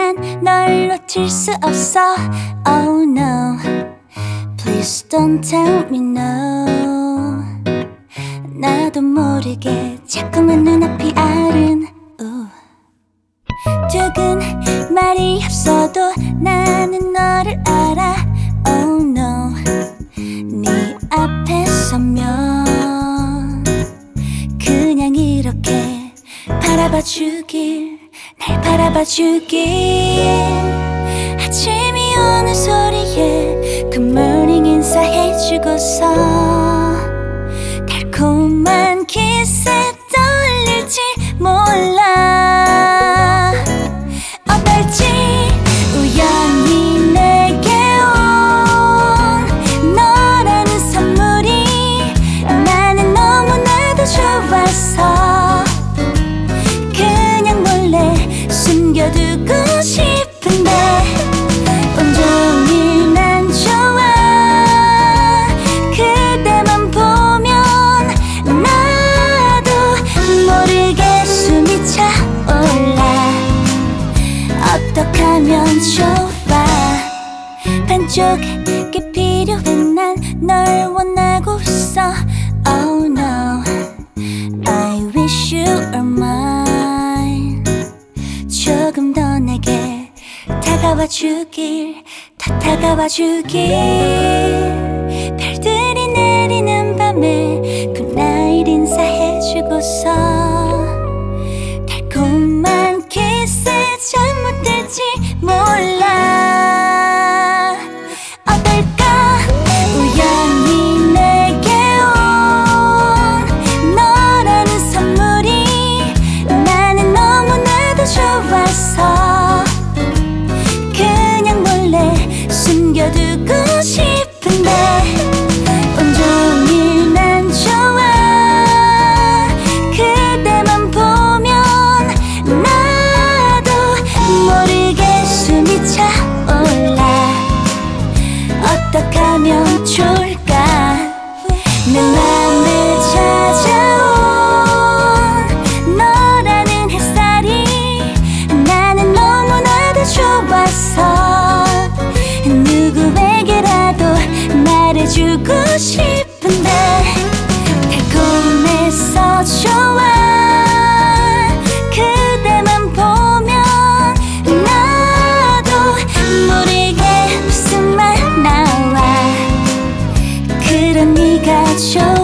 난 널 놓칠 수 없어. Oh no, please don't tell me no. 나도 모르게 자꾸만 눈앞이 아른. 두근 말이 없어도 나는 너를 알아. Oh no, 네 앞에 서면 그냥 이렇게 바라봐주길, 날 바라봐주길. 아침이 오는 소리에 굿모닝 인사해주고서 달콤한 키스 떠올릴지 몰라. 어떨지 우연히 내게 온 너라는 선물이 나는 너무나도 좋아서 그냥 몰래 숨겨두고 싶은데 온종일 난 좋아. 그대만 보면 나도 모르게 숨이 차올라. 어떻게 하면 좋아. 반쪽이 필요해. 난 널 원하고 있어. Oh no, I wish you are mine. 조금 더 내게 다가와 주길, 더 다가와 주길. 별들이 내리는 밤에 굿나잇 인사해주고서 달콤한 키스 잘못될지 몰라. 어떨까 우연히 내게 온 너라는 선물이 나는 너무나도 좋아서 그냥 몰래 숨겨두고 싶은데 온종일 난 좋아. 그대만 보면 나도 모르게 숨이 차올라. 어떻게 하면 좋을까. 내 맘을 찾아온 너라는 햇살이 나는 너무나도 좋아서 누구에게라도 말해주고 싶은데 달콤해서 좋아. 그대만 보면 나도 모르게 무슨 말 나와. 그런 네가 좋아.